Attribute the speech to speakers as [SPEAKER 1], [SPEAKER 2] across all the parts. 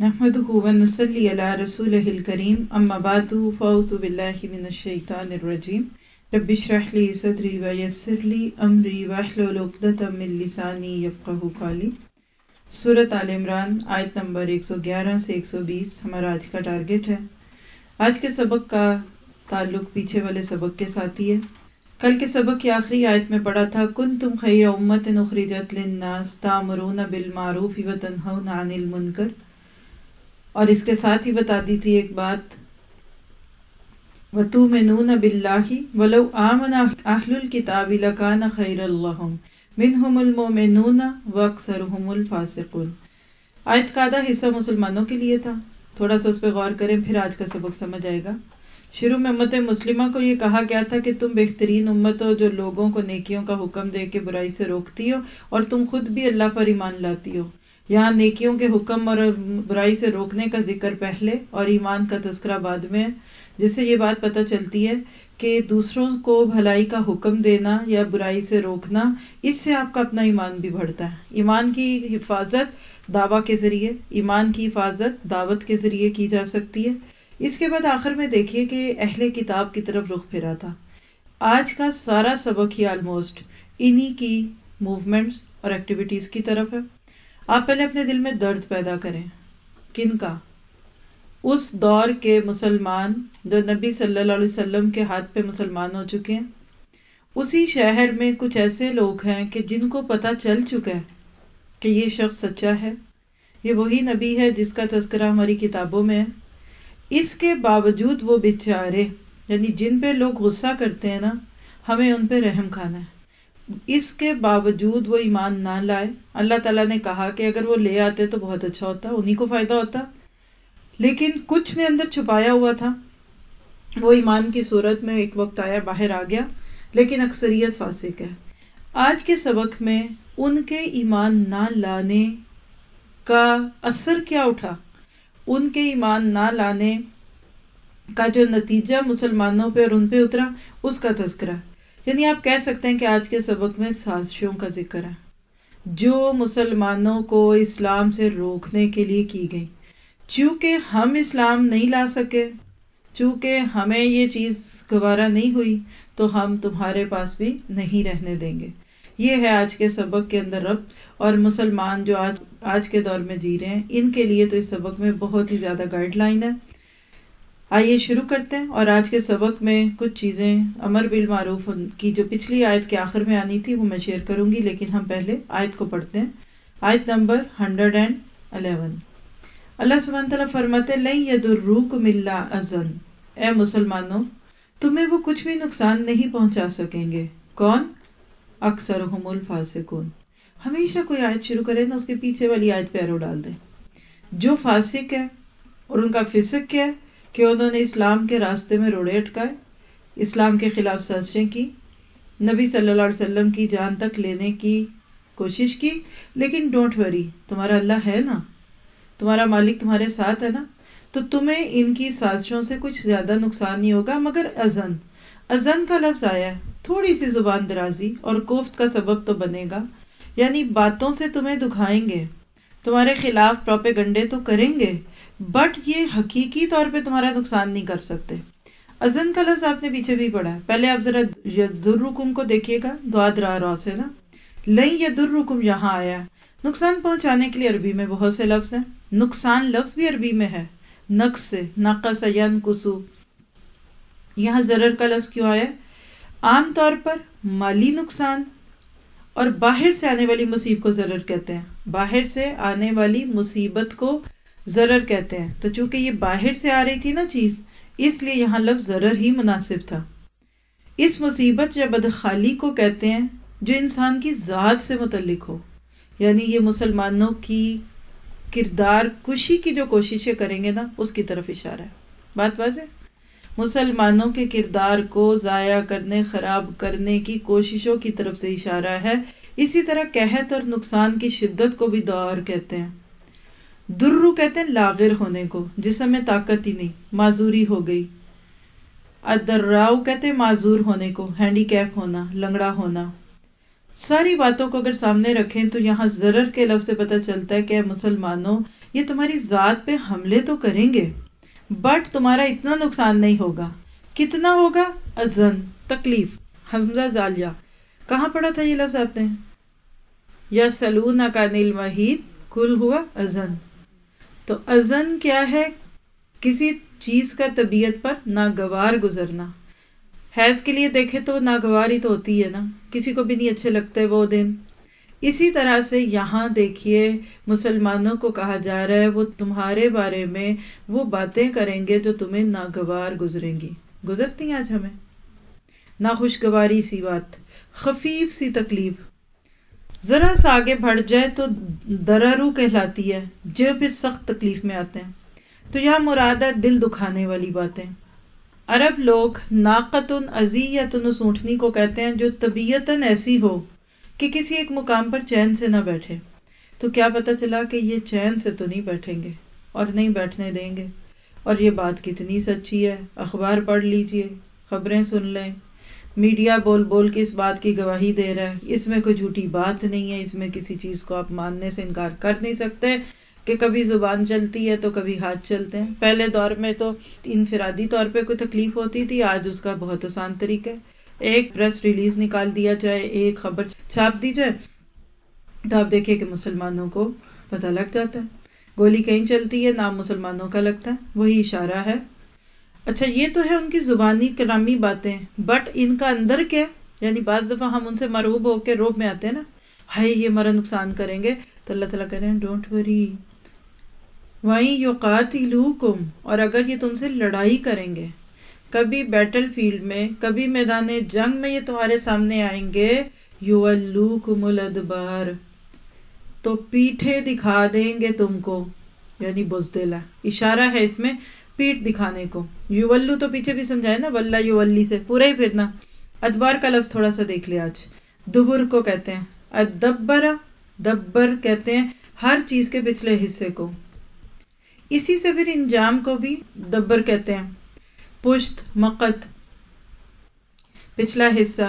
[SPEAKER 1] نحمده ونصلي على رسوله الكريم اما بعد فاعوذ بالله من الشيطان الرجيم رب اشرح لي صدري ويسر لي امري واحلل عقدة من لساني يفقهوا قولي۔ سورۃ آل عمران آیت نمبر 111 سے 120 ہمارا آج کا ٹارگٹ ہے۔ آج کے سبق کا تعلق پیچھے والے سبق کے ساتھ ہی ہے۔ کل کے سبق کی آخری آیت میں پڑھا تھا کنتم خیر امۃ اخرجت للناس تأمرون بالمعروف وتنہون عن المنکر، اور اس کے ساتھ ہی بتا دی تھی ایک بات، وَتُؤْمِنُونَ بِاللَّهِ وَلَوْ آمَنَ أَهْلُ الْكِتَابِ لَكَانَ خَيْرًا لَّهُمْ مِنْهُمُ الْمُؤْمِنُونَ وَأَكْثَرُهُمُ الْفَاسِقُونَ۔ آیت کا آدھا حصہ مسلمانوں کے لیے تھا، تھوڑا سا اس پہ غور کریں پھر آج کا سبق سمجھ آئے گا۔ شروع میں امت مسلمہ کو یہ کہا گیا تھا کہ تم بہترین امت ہو جو لوگوں کو نیکیوں کا حکم دے کے برائی سے روکتی ہو اور تم خود بھی اللہ پر ایمان لاتی ہو۔ یہاں نیکیوں کے حکم اور برائی سے روکنے کا ذکر پہلے اور ایمان کا تذکرہ بعد میں ہے، جس سے یہ بات پتہ چلتی ہے کہ دوسروں کو بھلائی کا حکم دینا یا برائی سے روکنا، اس سے آپ کا اپنا ایمان بھی بڑھتا ہے۔ ایمان کی حفاظت دعویٰ کے ذریعے، ایمان کی حفاظت دعوت کے ذریعے کی جا سکتی ہے۔ اس کے بعد آخر میں دیکھیے کہ اہل کتاب کی طرف رخ پھیرا تھا۔ آج کا سارا سبق ہی آلموسٹ انہی کی موومنٹس اور ایکٹیویٹیز کی طرف ہے۔ آپ پہلے اپنے دل میں درد پیدا کریں، کن کا؟ اس دور کے مسلمان جو نبی صلی اللہ علیہ وسلم کے ہاتھ پہ مسلمان ہو چکے ہیں۔ اسی شہر میں کچھ ایسے لوگ ہیں کہ جن کو پتہ چل چکا ہے کہ یہ شخص سچا ہے، یہ وہی نبی ہے جس کا تذکرہ ہماری کتابوں میں ہے۔ اس کے باوجود وہ بیچارے، یعنی جن پہ لوگ غصہ کرتے ہیں نا، ہمیں ان پہ رحم کھانا ہے، اس کے باوجود وہ ایمان نہ لائے۔ اللہ تعالیٰ نے کہا کہ اگر وہ لے آتے تو بہت اچھا ہوتا، انہی کو فائدہ ہوتا، لیکن کچھ نے اندر چھپایا ہوا تھا، وہ ایمان کی صورت میں ایک وقت آیا باہر آ گیا، لیکن اکثریت فاسق ہے۔ آج کے سبق میں ان کے ایمان نہ لانے کا اثر کیا اٹھا، ان کے ایمان نہ لانے کا جو نتیجہ مسلمانوں پہ اور ان پہ اترا، اس کا تذکرہ۔ یعنی آپ کہہ سکتے ہیں کہ آج کے سبق میں سازشوں کا ذکر ہے جو مسلمانوں کو اسلام سے روکنے کے لیے کی گئی۔ چونکہ ہم اسلام نہیں لا سکے، چونکہ ہمیں یہ چیز گوارا نہیں ہوئی، تو ہم تمہارے پاس بھی نہیں رہنے دیں گے۔ یہ ہے آج کے سبق کے اندر ربط، اور مسلمان جو آج کے دور میں جی رہے ہیں ان کے لیے تو اس سبق میں بہت ہی زیادہ گائیڈ لائن ہے۔ آئیے شروع کرتے ہیں، اور آج کے سبق میں کچھ چیزیں امر بالمعروف کی جو پچھلی آیت کے آخر میں آنی تھی وہ میں شیئر کروں گی، لیکن ہم پہلے آیت کو پڑھتے ہیں۔ آیت نمبر 111۔ اللہ سبحانہ تعالیٰ فرماتے لن یضروکم الا اذى، اے مسلمانوں تمہیں وہ کچھ بھی نقصان نہیں پہنچا سکیں گے۔ کون؟ اکثرهم الفاسقون۔ ہمیشہ کوئی آیت شروع کرے نا اس کے پیچھے والی آیت پہ ایرو ڈال دیں۔ جو فاسق ہے اور ان کا فسق کیا ہے کہ انہوں نے اسلام کے راستے میں روڑے اٹکائے، اسلام کے خلاف سازشیں کی، نبی صلی اللہ علیہ وسلم کی جان تک لینے کی کوشش کی، لیکن ڈونٹ وری، تمہارا اللہ ہے نا، تمہارا مالک تمہارے ساتھ ہے نا، تو تمہیں ان کی سازشوں سے کچھ زیادہ نقصان نہیں ہوگا، مگر اذن کا لفظ آیا ہے، تھوڑی سی زبان درازی اور کوفت کا سبب تو بنے گا، یعنی باتوں سے تمہیں دکھائیں گے، تمہارے خلاف پروپیگنڈے تو کریں گے، بٹ یہ حقیقی طور پہ تمہارا نقصان نہیں کر سکتے۔ اذن کا لفظ آپ نے پیچھے بھی پڑھا ہے، پہلے آپ ذرا یضرکم کو دیکھیے گا، دعاد را سے نا، لن یضرکم یہاں آیا ہے۔ نقصان پہنچانے کے لیے عربی میں بہت سے لفظ ہیں، نقصان لفظ بھی عربی میں ہے، نقص سے، نقص ینقص۔ یہاں ضرر کا لفظ کیوں آیا ہے؟ عام طور پر مالی نقصان اور باہر سے آنے والی مصیبت کو ضرر کہتے ہیں، باہر سے آنے والی مصیبت کو ضرر کہتے ہیں، تو چونکہ یہ باہر سے آ رہی تھی نا چیز، اس لیے یہاں لفظ ضرر ہی مناسب تھا۔ اس مصیبت یا بدخالی کو کہتے ہیں جو انسان کی ذات سے متعلق ہو، یعنی یہ مسلمانوں کی کردار کشی کی جو کوششیں کریں گے نا اس کی طرف اشارہ ہے۔ بات واضح؟ مسلمانوں کے کردار کو ضائع کرنے، خراب کرنے کی کوششوں کی طرف سے اشارہ ہے۔ اسی طرح قحط اور نقصان کی شدت کو بھی دور کہتے ہیں۔ درو کہتے ہیں لاغر ہونے کو، جسم میں طاقت ہی نہیں، معذوری ہو گئی۔ الدراؤ کہتے ہیں معذور ہونے کو، ہینڈی کیپ ہونا، لنگڑا ہونا۔ ساری باتوں کو اگر سامنے رکھیں تو یہاں ضرر کے لفظ سے پتہ چلتا ہے کہ مسلمانوں یہ تمہاری ذات پہ حملے تو کریں گے بٹ تمہارا اتنا نقصان نہیں ہوگا. کتنا ہوگا؟ اذن، تکلیف. حمزہ زالیہ. کہاں پڑھا تھا یہ لفظ آپ نے؟ یسألونک عن المحیط قل ہوا اذن. تو اذن کیا ہے؟ کسی چیز کا طبیعت پر ناگوار گزرنا. حیض کے لیے دیکھے تو ناگوار ہی تو ہوتی ہے نا، کسی کو بھی نہیں اچھے لگتے وہ دن. اسی طرح سے یہاں دیکھیے مسلمانوں کو کہا جا رہا ہے وہ تمہارے بارے میں وہ باتیں کریں گے جو تمہیں ناگوار گزریں گی. گزرتی ہیں آج ہمیں ناخوشگواری سی بات، خفیف سی تکلیف، ذرا سا آگے بڑھ جائے تو درارو کہلاتی ہے جو پھر سخت تکلیف میں آتے ہیں. تو یہاں مراد ہے دل دکھانے والی باتیں. عرب لوگ ناقتن ازیتن اس اونٹنی کو کہتے ہیں جو طبیعتاً ایسی ہو کہ کسی ایک مقام پر چین سے نہ بیٹھے. تو کیا پتا چلا کہ یہ چین سے تو نہیں بیٹھیں گے اور نہیں بیٹھنے دیں گے. اور یہ بات کتنی سچی ہے، اخبار پڑھ لیجئے، خبریں سن لیں، میڈیا بول بول کے اس بات کی گواہی دے رہا ہے. اس میں کوئی جھوٹی بات نہیں ہے، اس میں کسی چیز کو آپ ماننے سے انکار کر نہیں سکتے کہ کبھی زبان چلتی ہے تو کبھی ہاتھ چلتے ہیں. پہلے دور میں تو انفرادی طور پہ کوئی تکلیف ہوتی تھی، آج اس کا بہت آسان طریقہ ہے. ایک پریس ریلیز نکال دیا جائے، ایک خبر چھاپ دی جائے تو آپ دیکھیں کہ مسلمانوں کو پتہ لگ جاتا ہے. گولی کہیں چلتی ہے نام مسلمانوں کا لگتا ہے، وہی اشارہ ہے. اچھا یہ تو ہے ان کی زبانی کلامی باتیں، بٹ ان کا اندر کیا؟ یعنی بعض دفعہ ہم ان سے مرعوب ہو کے روب میں آتے ہیں نا، ہائے یہ ہمارا نقصان کریں گے، تو اللہ تعالیٰ کہہ رہے ہیں ڈونٹ وری وَإِن يُقَاتِلُوكُمْ، اور اگر یہ تم سے لڑائی کریں گے، کبھی بیٹل فیلڈ میں، کبھی میدان جنگ میں یہ تمہارے سامنے آئیں گے، يُوَلُّوكُمُ الْأَدْبَارَ، تو پیٹھے دکھا دیں گے تم کو، یعنی بزدل ہے. اشارہ ہے اس میں پیٹھ دکھانے کو. یولو تو پیچھے بھی سمجھائے نا، ولہ یولی سے پورا ہی پھرنا. ادبار کا لفظ تھوڑا سا دیکھ لیا آج. دبر کو کہتے ہیں ادبر، دبر کہتے ہیں ہر چیز کے پچھلے حصے کو. اسی سے پھر انجام کو بھی دبر کہتے ہیں. پشت، مقت، پچھلا حصہ.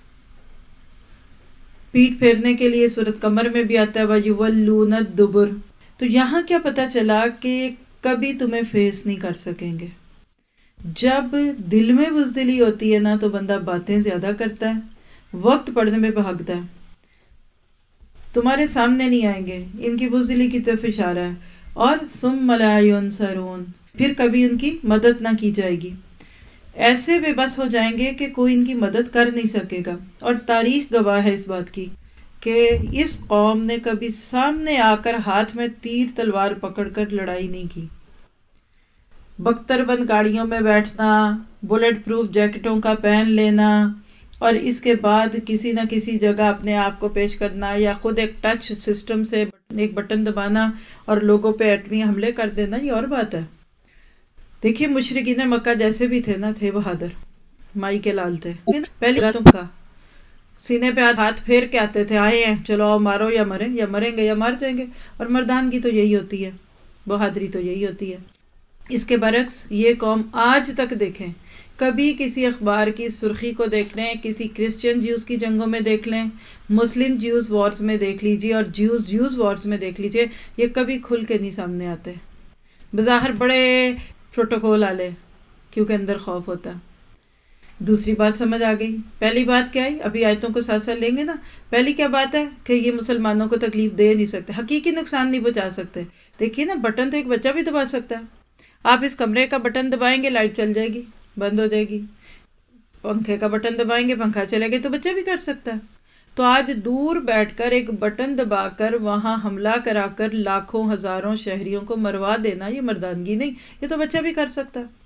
[SPEAKER 1] پیٹ پھیرنے کے لیے سورۃ قمر میں بھی آتا ہے وَيُوَلُّونَ الدُّبُرَ. تو یہاں کیا پتا چلا کہ کبھی تمہیں فیس نہیں کر سکیں گے. جب دل میں بزدلی ہوتی ہے نا تو بندہ باتیں زیادہ کرتا ہے، وقت پڑھنے میں بھاگتا ہے. تمہارے سامنے نہیں آئیں گے، ان کی بزدلی کی طرف اشارہ ہے. اور ثُمَّ لَا يُنصَرُونَ، پھر کبھی ان کی مدد نہ کی جائے گی. ایسے بے بس ہو جائیں گے کہ کوئی ان کی مدد کر نہیں سکے گا. اور تاریخ گواہ ہے اس بات کی کہ اس قوم نے کبھی سامنے آ کر ہاتھ میں تیر تلوار پکڑ کر لڑائی نہیں کی. بختر بند گاڑیوں میں بیٹھنا، بلٹ پروف جیکٹوں کا پہن لینا، اور اس کے بعد کسی نہ کسی جگہ اپنے آپ کو پیش کرنا، یا خود ایک ٹچ سسٹم سے ایک بٹن دبانا اور لوگوں پہ ایٹمی حملے کر دینا، یہ اور بات ہے. دیکھیے مشرکین مکہ جیسے بھی تھے نا، تھے بہادر، مائی کے لال تھے. پہلی راتوں کا سینے پہ ہاتھ پھیر کے آتے تھے، آئے ہیں چلو آؤ مارو یا مریں، یا مریں گے یا مار جائیں گے. اور مردانگی تو یہی ہوتی ہے، بہادری تو یہی ہوتی ہے. اس کے برعکس یہ قوم آج تک دیکھیں، کبھی کسی اخبار کی سرخی کو دیکھ لیں، کسی کرسچین جیوز کی جنگوں میں دیکھ لیں، مسلم جیوز وارز میں دیکھ لیجیے، اور جیوز وارز میں دیکھ لیجیے، یہ کبھی کھل کے نہیں سامنے آتے. بظاہر بڑے پروٹوکول والے، کیونکہ اندر خوف ہوتا ہے. دوسری بات سمجھ آ گئی. پہلی بات کیا ہے؟ ابھی آیتوں کو ساتھ ساتھ لیں گے نا. پہلی کیا بات ہے کہ یہ مسلمانوں کو تکلیف دے نہیں سکتے، حقیقی نقصان نہیں پہنچا سکتے. دیکھیے نا، بٹن تو ایک بچہ بھی دبا سکتا ہے. آپ اس کمرے کا بٹن دبائیں گے لائٹ چل جائے گی، بند ہو جائے گی. پنکھے کا بٹن دبائیں گے پنکھا چلے گا، تو بچہ بھی کر سکتا ہے. تو آج دور بیٹھ کر ایک بٹن دبا کر وہاں حملہ کرا کر لاکھوں ہزاروں شہریوں کو مروا دینا، یہ مردانگی نہیں، یہ تو بچہ بھی کر سکتا ہے.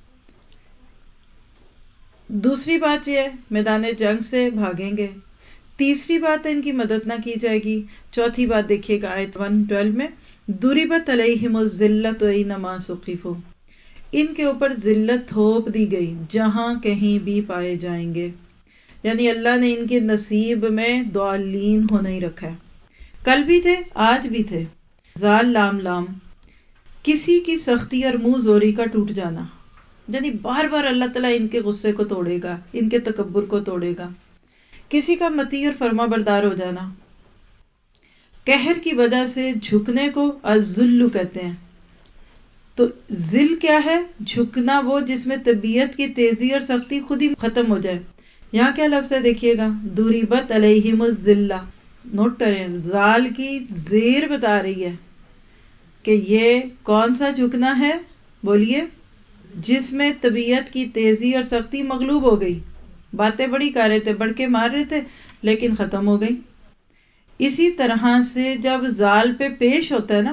[SPEAKER 1] دوسری بات یہ ہے میدان جنگ سے بھاگیں گے. تیسری بات ہے ان کی مدد نہ کی جائے گی. چوتھی بات دیکھیے گا آیت 112 میں، ضُرِبَتْ عَلَيْهِمُ الذِّلَّةُ أَيْنَمَا ثُقِفُوا، ان کے اوپر ذلت تھوپ دی گئی جہاں کہیں بھی پائے جائیں گے. یعنی اللہ نے ان کے نصیب میں ضالین ہونا ہی رکھا ہے. کل بھی تھے، آج بھی تھے. ذال لام لام، کسی کی سختی اور منہ زوری کا ٹوٹ جانا. یعنی بار بار اللہ تعالیٰ ان کے غصے کو توڑے گا، ان کے تکبر کو توڑے گا. کسی کا مطیع اور فرما بردار ہو جانا. قہر کی وجہ سے جھکنے کو الذل کہتے ہیں. تو ذل کیا ہے؟ جھکنا وہ جس میں طبیعت کی تیزی اور سختی خود ہی ختم ہو جائے. یہاں کیا لفظ ہے دیکھیے گا، ضربت علیہم الذلہ. نوٹ کریں، زال کی زیر بتا رہی ہے کہ یہ کون سا جھکنا ہے؟ بولیے. جس میں طبیعت کی تیزی اور سختی مغلوب ہو گئی. باتیں بڑی کر رہے تھے، بڑھ کے مار رہے تھے، لیکن ختم ہو گئی. اسی طرح سے جب زال پہ پیش ہوتا ہے نا،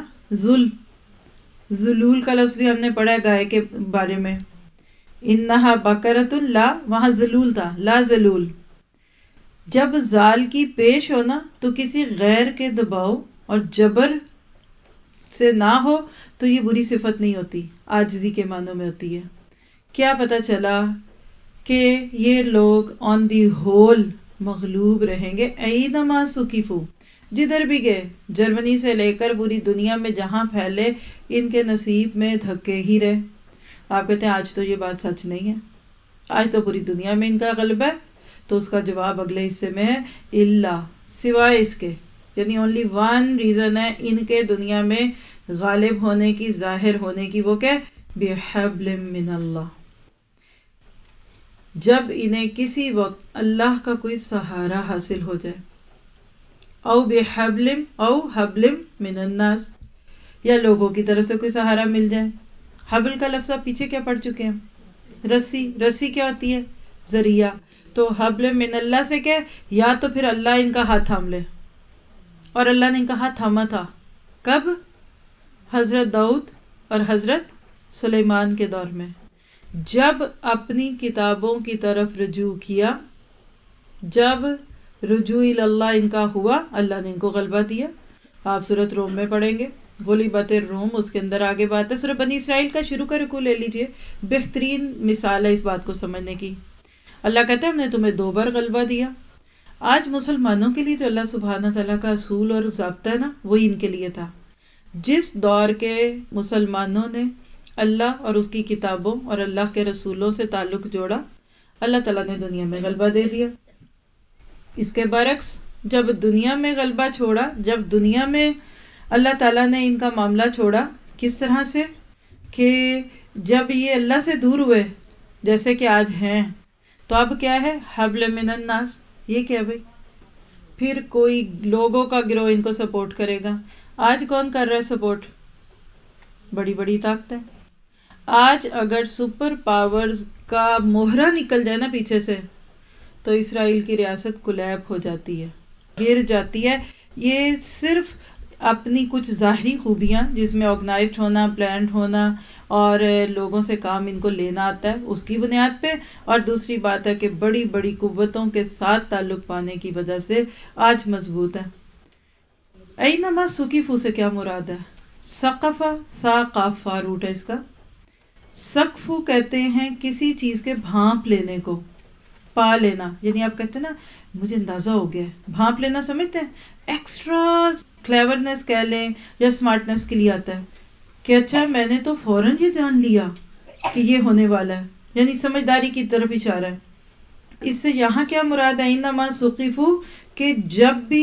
[SPEAKER 1] ذلول کا لفظ بھی ہم نے پڑھا ہے گائے کے بارے میں. انہا بقرۃ لا، وہاں ذلول تھا، لا ذلول. جب زال کی پیش ہونا تو کسی غیر کے دباؤ اور جبر سے نہ ہو تو یہ بری صفت نہیں ہوتی، عاجزی کے معنوں میں ہوتی ہے. کیا پتا چلا کہ یہ لوگ آن دی ہول مغلوب رہیں گے. اینما سقفوا، جدھر بھی گئے، جرمنی سے لے کر پوری دنیا میں جہاں پھیلے، ان کے نصیب میں دھکے ہی رہے. آپ کہتے ہیں آج تو یہ بات سچ نہیں ہے، آج تو پوری دنیا میں ان کا غلبہ ہے. تو اس کا جواب اگلے حصے میں ہے، الا، سوائے اس کے، یعنی اونلی ون ریزن ہے ان کے دنیا میں غالب ہونے کی، ظاہر ہونے کی. وہ کہ بحبل من اللہ، جب انہیں کسی وقت اللہ کا کوئی سہارا حاصل ہو جائے. او بحبل او حبل من الناس، یا لوگوں کی طرف سے کوئی سہارا مل جائے. حبل کا لفظ آپ پیچھے کیا پڑھ چکے ہیں؟ رسی. رسی کیا ہوتی ہے؟ ذریعہ. تو حبل من اللہ سے کیا، یا تو پھر اللہ ان کا ہاتھ تھام لے. اور اللہ نے ان کا ہاتھ تھاما تھا کب؟ حضرت داؤد اور حضرت سلیمان کے دور میں، جب اپنی کتابوں کی طرف رجوع کیا، جب رجوع اللہ ان کا ہوا، اللہ نے ان کو غلبہ دیا. آپ سورۃ روم میں پڑھیں گے، غلبت الروم، اس کے اندر آگے بات ہے. سورۃ بنی اسرائیل کا شروع کا رکوع لے لیجئے، بہترین مثال ہے اس بات کو سمجھنے کی. اللہ کہتا ہے ہم نے تمہیں 2 بار غلبہ دیا. آج مسلمانوں کے لیے جو اللہ سبحانہ تعالیٰ کا اصول اور ضابطہ ہے نا، وہی ان کے لیے تھا. جس دور کے مسلمانوں نے اللہ اور اس کی کتابوں اور اللہ کے رسولوں سے تعلق جوڑا، اللہ تعالیٰ نے دنیا میں غلبہ دے دیا. اس کے برعکس جب دنیا میں غلبہ چھوڑا، جب دنیا میں اللہ تعالیٰ نے ان کا معاملہ چھوڑا، کس طرح سے کہ جب یہ اللہ سے دور ہوئے جیسے کہ آج ہیں، تو اب کیا ہے؟ حبل من الناس. یہ کیا بھائی؟ پھر کوئی لوگوں کا گروہ ان کو سپورٹ کرے گا. آج کون کر رہا ہے سپورٹ؟ بڑی بڑی طاقتیں. آج اگر سپر پاورز کا مہرہ نکل جائے نا پیچھے سے، تو اسرائیل کی ریاست کولیب ہو جاتی ہے، گر جاتی ہے. یہ صرف اپنی کچھ ظاہری خوبیاں، جس میں آرگنائزڈ ہونا، پلانڈ ہونا اور لوگوں سے کام ان کو لینا آتا ہے، اس کی بنیاد پہ، اور دوسری بات ہے کہ بڑی بڑی قوتوں کے ساتھ تعلق پانے کی وجہ سے آج مضبوط ہے. اینما سقفوا سے کیا مراد ہے؟ سقفہ، سا قاف فا روٹ ہے اس کا. سقف کہتے ہیں کسی چیز کے بھانپ لینے کو، پا لینا. یعنی آپ کہتے ہیں نا مجھے اندازہ ہو گیا. بھانپ لینا سمجھتے ہیں؟ ایکسٹرا کلیورنس کہہ لیں یا اسمارٹنس کے لیے آتا ہے کہ اچھا میں نے تو فوراً یہ جان لیا کہ یہ ہونے والا ہے، یعنی سمجھداری کی طرف اشارہ ہے. اس سے یہاں کیا مراد ہے؟ انما سقفوا، کہ جب بھی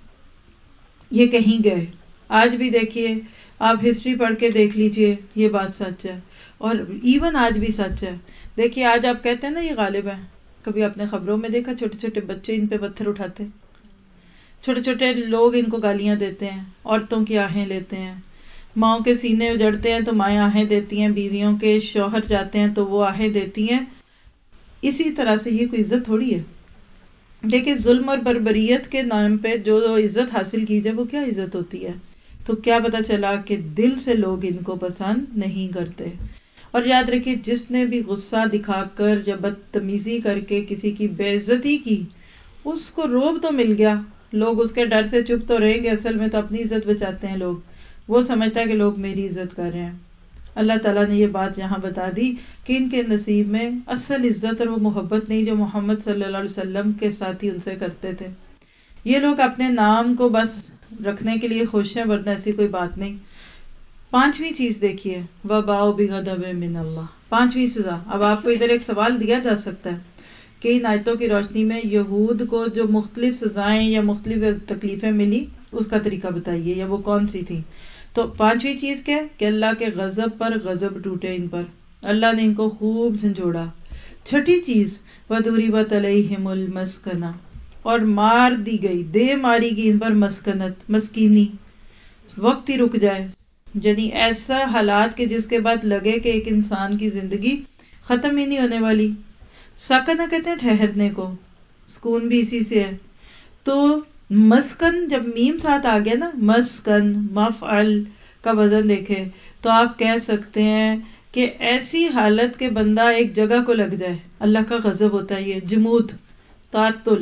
[SPEAKER 1] یہ کہیں گئے. آج بھی دیکھیے، آپ ہسٹری پڑھ کے دیکھ لیجئے، یہ بات سچ ہے، اور ایون آج بھی سچ ہے. دیکھیے آج آپ کہتے ہیں نا یہ غالب ہے، کبھی آپ نے خبروں میں دیکھا چھوٹے چھوٹے بچے ان پہ پتھر اٹھاتے، چھوٹے چھوٹے لوگ ان کو گالیاں دیتے ہیں، عورتوں کی آہیں لیتے ہیں، ماؤں کے سینے اجڑتے ہیں تو مائیں آہیں دیتی ہیں، بیویوں کے شوہر جاتے ہیں تو وہ آہیں دیتی ہیں. اسی طرح سے یہ کوئی عزت تھوڑی ہے. دیکھیں ظلم اور بربریت کے نام پہ جو عزت حاصل کی جائے وہ کیا عزت ہوتی ہے. تو کیا پتا چلا کہ دل سے لوگ ان کو پسند نہیں کرتے. اور یاد رکھیے جس نے بھی غصہ دکھا کر یا بدتمیزی کر کے کسی کی بے عزتی کی، اس کو روب تو مل گیا، لوگ اس کے ڈر سے چپ تو رہیں گے، اصل میں تو اپنی عزت بچاتے ہیں لوگ. وہ سمجھتا ہے کہ لوگ میری عزت کر رہے ہیں. اللہ تعالیٰ نے یہ بات یہاں بتا دی کہ ان کے نصیب میں اصل عزت اور وہ محبت نہیں جو محمد صلی اللہ علیہ وسلم کے ساتھی ان سے کرتے تھے. یہ لوگ اپنے نام کو بس رکھنے کے لیے خوش ہیں، ورنہ ایسی کوئی بات نہیں. 5ویں چیز دیکھیے، وَبَاءُ بِغَضَبٍ مِّنَ اللَّهِ، 5ویں سزا. اب آپ کو ادھر ایک سوال دیا جا سکتا ہے کہ ان آیتوں کی روشنی میں یہود کو جو مختلف سزائیں یا مختلف تکلیفیں ملی اس کا طریقہ بتائیے، یا وہ کون سی تھی. تو پانچویں چیز کیا ہے کہ اللہ کے غضب پر غضب ٹوٹے ان پر، اللہ نے ان کو خوب جھنجھوڑا. چھٹی چیز وَضُرِبَتْ عَلَيْهِمُ الْمَسْكَنَةُ، اور مار دی گئی، دے ماری گئی ان پر مسکنت، مسکینی، وقت ہی رک جائے. یعنی ایسا حالات کہ جس کے بعد لگے کہ ایک انسان کی زندگی ختم ہی نہیں ہونے والی. سکنہ کہتے ہیں ٹھہرنے کو، سکون بھی اسی سے ہے. تو مسکن جب میم ساتھ آ گیا نا، مسکن مفعل کا وزن دیکھے تو آپ کہہ سکتے ہیں کہ ایسی حالت کہ بندہ ایک جگہ کو لگ جائے. اللہ کا غضب ہوتا ہے یہ، جمود، تعطل،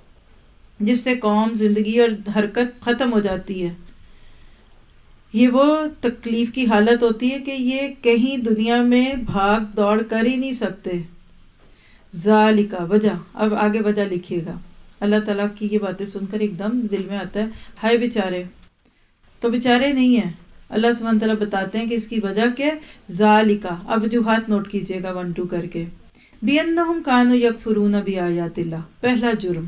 [SPEAKER 1] جس سے قوم، زندگی اور حرکت ختم ہو جاتی ہے. یہ وہ تکلیف کی حالت ہوتی ہے کہ یہ کہیں دنیا میں بھاگ دوڑ کر ہی نہیں سکتے. ذالک وجہ، اب آگے وجہ لکھیے گا. اللہ تعالیٰ کی یہ باتیں سن کر ایک دم دل میں آتا ہے ہائے بیچارے، تو بیچارے نہیں ہیں. اللہ سبحانہ تعالیٰ بتاتے ہیں کہ اس کی وجہ کیا ہے. ذالک، اب وجوہات نوٹ کیجئے گا 1 2 کر کے. بِأَنَّهُمْ كَانُوا يَكْفُرُونَ بِآيَاتِ اللَّهِ، پہلا جرم،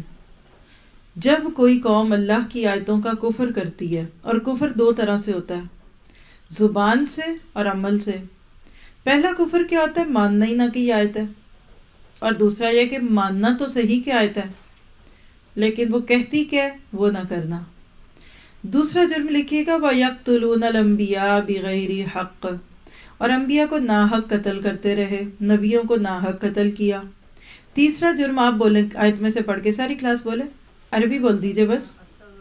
[SPEAKER 1] جب کوئی قوم اللہ کی آیتوں کا کفر کرتی ہے، اور کفر 2 طرح سے ہوتا ہے، زبان سے اور عمل سے. پہلا کفر کیا ہوتا ہے؟ ماننا ہی نہ کہ یہ آیت ہے، اور دوسرا یہ کہ ماننا تو صحیح کہ آیت ہے لیکن وہ کہتی کیا ہے وہ نہ کرنا. دوسرا جرم لکھیے گا وَيَقْتُلُونَ الْأَنْبِيَاءَ بِغَيْرِ حَقٍّ، اور انبیاء کو ناحق قتل کرتے رہے، نبیوں کو ناحق قتل کیا. تیسرا جرم آپ بولیں آیت میں سے پڑھ کے، ساری کلاس بولے، عربی بول دیجئے بس.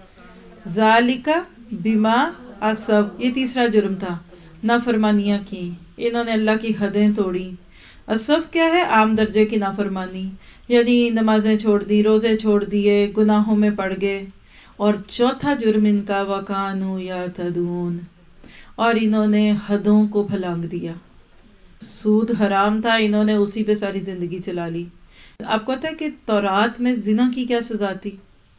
[SPEAKER 1] ذالک بما عصوا، یہ تیسرا جرم تھا، نافرمانیاں کی، انہوں نے اللہ کی حدیں توڑی. عصوا کیا ہے؟ عام درجے کی نافرمانی، یعنی نمازیں چھوڑ دی، روزے چھوڑ دیے، گناہوں میں پڑ گئے. اور چوتھا جرم ان کا وَكَانُوا يَعْتَدُونَ، اور انہوں نے حدوں کو پھلانگ دیا. سود حرام تھا، انہوں نے اسی پہ ساری زندگی چلا لی. آپ کو پتہ ہے کہ تورات میں زنا کی کیا سزا تھی؟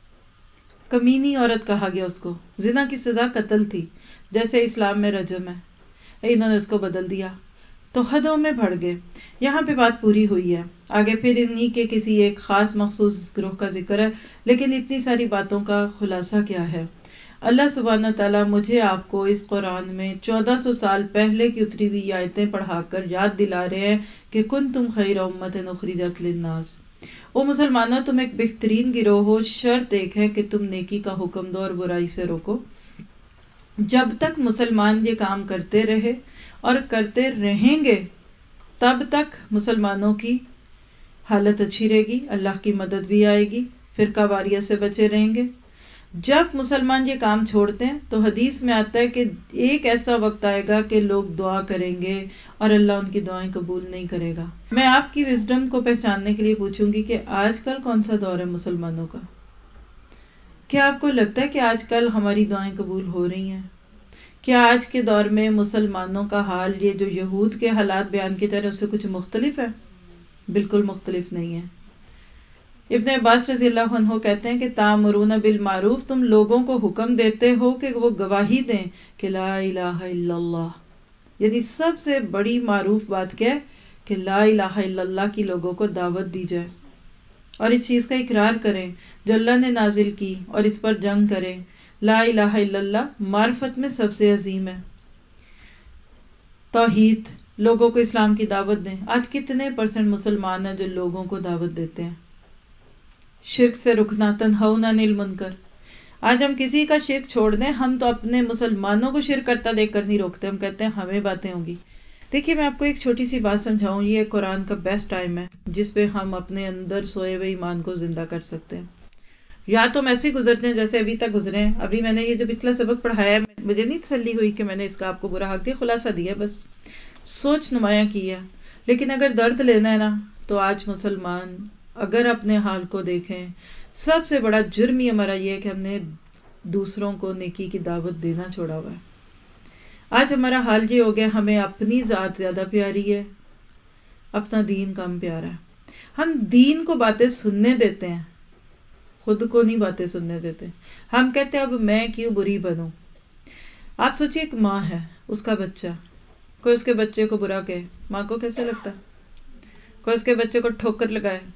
[SPEAKER 1] کمینی عورت کہا گیا اس کو. زنا کی سزا قتل تھی، جیسے اسلام میں رجم ہے، انہوں نے اس کو بدل دیا. تو حدوں میں بڑھ گئے. یہاں پہ بات پوری ہوئی ہے، آگے پھر انہی کے کسی ایک خاص مخصوص گروہ کا ذکر ہے. لیکن اتنی ساری باتوں کا خلاصہ کیا ہے؟ اللہ سبحانہ تعالیٰ مجھے آپ کو اس قرآن میں 1400 سال پہلے کی اتری ہوئی آیتیں پڑھا کر یاد دلا رہے ہیں کہ کنتم خیر امۃ اخرجت للناس، او مسلمانوں تم ایک بہترین گروہ ہو، شرط ایک ہے کہ تم نیکی کا حکم دو اور برائی سے روکو. جب تک مسلمان یہ کام کرتے رہے اور کرتے رہیں گے تب تک مسلمانوں کی حالت اچھی رہے گی، اللہ کی مدد بھی آئے گی، فرقہ واریت سے بچے رہیں گے. جب مسلمان یہ کام چھوڑتے ہیں تو حدیث میں آتا ہے کہ ایک ایسا وقت آئے گا کہ لوگ دعا کریں گے اور اللہ ان کی دعائیں قبول نہیں کرے گا. میں آپ کی وزڈم کو پہچاننے کے لیے پوچھوں گی کہ آج کل کون سا دور ہے مسلمانوں کا؟ کیا آپ کو لگتا ہے کہ آج کل ہماری دعائیں قبول ہو رہی ہیں؟ کیا آج کے دور میں مسلمانوں کا حال یہ جو یہود کے حالات بیان کی طرح اس سے کچھ مختلف ہے؟ بالکل مختلف نہیں ہے. ابن عباس رضی اللہ عنہ کہتے ہیں کہ تامرون بالمعروف، تم لوگوں کو حکم دیتے ہو کہ وہ گواہی دیں کہ لا الہ الا اللہ. یعنی سب سے بڑی معروف بات کیا ہے کہ لا الہ الا اللہ کی لوگوں کو دعوت دی جائے اور اس چیز کا اقرار کریں جو اللہ نے نازل کی اور اس پر جنگ کریں. لا الہ الا اللہ معرفت میں سب سے عظیم ہے. توحید، لوگوں کو اسلام کی دعوت دیں. آج کتنے % مسلمان ہیں جو لوگوں کو دعوت دیتے ہیں؟ شرک سے رکنا، تنہون عن المنکر. آج ہم کسی کا شرک چھوڑ دیں، ہم تو اپنے مسلمانوں کو شرک کرتا دیکھ کر نہیں روکتے، ہم کہتے ہیں ہمیں باتیں ہوں گی. دیکھیے میں آپ کو ایک چھوٹی سی بات سمجھاؤں، یہ قرآن کا بیسٹ ٹائم ہے جس پہ ہم اپنے اندر سوئے ہوئے ایمان کو زندہ کر سکتے ہیں. یا تو ہم ایسے ہی گزرتے ہیں جیسے ابھی تک گزرے ہیں. ابھی میں نے یہ جو پچھلا سبق پڑھایا ہے مجھے نہیں تسلی ہوئی کہ میں نے اس کا آپ کو برا حق دیا، خلاصہ دیا، بس سوچ نمایاں کی ہے. لیکن اگر درد لینا ہے نا تو آج مسلمان اگر اپنے حال کو دیکھیں، سب سے بڑا جرم ہی ہمارا یہ ہے کہ ہم نے دوسروں کو نیکی کی دعوت دینا چھوڑا ہوا ہے. آج ہمارا حال یہ ہو گیا، ہمیں اپنی ذات زیادہ پیاری ہے، اپنا دین کم پیارا ہے. ہم دین کو باتیں سننے دیتے ہیں، خود کو نہیں باتیں سننے دیتے. ہم کہتے ہیں اب میں کیوں بری بنوں. آپ سوچیے ایک ماں ہے، اس کا بچہ، کوئی اس کے بچے کو برا کہے، ماں کو کیسے لگتا ہے؟ کوئی اس کے بچے کو ٹھوکر لگائے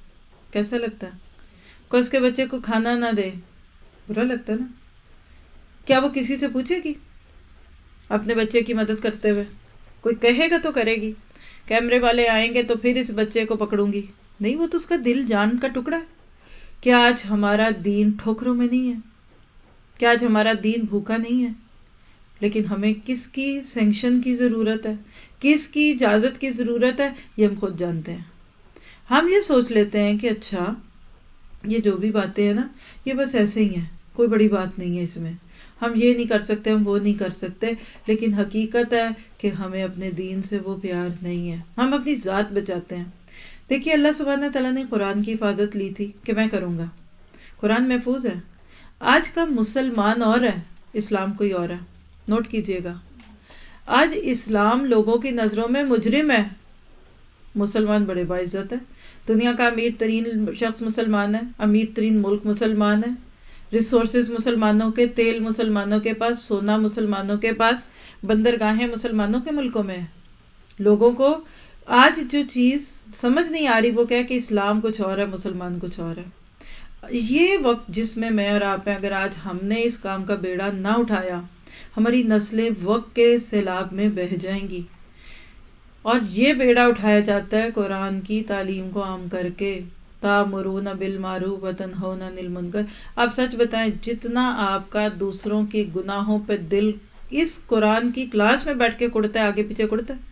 [SPEAKER 1] کیسا لگتا ہے؟ کوئی اس کے بچے کو کھانا نہ دے، برا لگتا ہے نا؟ کیا وہ کسی سے پوچھے گی اپنے بچے کی مدد کرتے ہوئے؟ کوئی کہے گا تو کرے گی، کیمرے والے آئیں گے تو پھر اس بچے کو پکڑوں گی، نہیں، وہ تو اس کا دل جان کا ٹکڑا ہے. کیا آج ہمارا دین ٹھوکروں میں نہیں ہے؟ کیا آج ہمارا دین بھوکا نہیں ہے؟ لیکن ہمیں کس کی سینکشن کی ضرورت ہے، کس کی اجازت کی ضرورت ہے، یہ ہم خود جانتے ہیں. ہم یہ سوچ لیتے ہیں کہ اچھا یہ جو بھی باتیں ہیں نا یہ بس ایسے ہی ہیں، کوئی بڑی بات نہیں ہے اس میں، ہم یہ نہیں کر سکتے، ہم وہ نہیں کر سکتے. لیکن حقیقت ہے کہ ہمیں اپنے دین سے وہ پیار نہیں ہے، ہم اپنی ذات بچاتے ہیں. دیکھیے اللہ سبحانہ تعالیٰ نے قرآن کی حفاظت لی تھی کہ میں کروں گا، قرآن محفوظ ہے. آج کا مسلمان اور ہے، اسلام کوئی اور ہے. نوٹ کیجئے گا، آج اسلام لوگوں کی نظروں میں مجرم ہے، مسلمان بڑے باعزت ہے. دنیا کا امیر ترین شخص مسلمان ہے، امیر ترین ملک مسلمان ہے، ریسورسز مسلمانوں کے، تیل مسلمانوں کے پاس، سونا مسلمانوں کے پاس، بندرگاہیں مسلمانوں کے ملکوں میں ہیں. لوگوں کو آج جو چیز سمجھ نہیں آ رہی وہ کہ اسلام کچھ اور ہے، مسلمان کچھ اور ہے. یہ وقت جس میں میں اور آپ ہیں، اگر آج ہم نے اس کام کا بیڑا نہ اٹھایا، ہماری نسلیں وقت کے سیلاب میں بہہ جائیں گی. اور یہ بیڑا اٹھایا جاتا ہے قرآن کی تعلیم کو عام کر کے، تَأْمُرُونَ بِالْمَعْرُوفِ وَتَنْهَوْنَ عَنِ الْمُنکَرِ. آپ سچ بتائیں، جتنا آپ کا دوسروں کے گناہوں پہ دل اس قرآن کی کلاس میں بیٹھ کے کڑتا ہے، آگے پیچھے کڑتا ہے،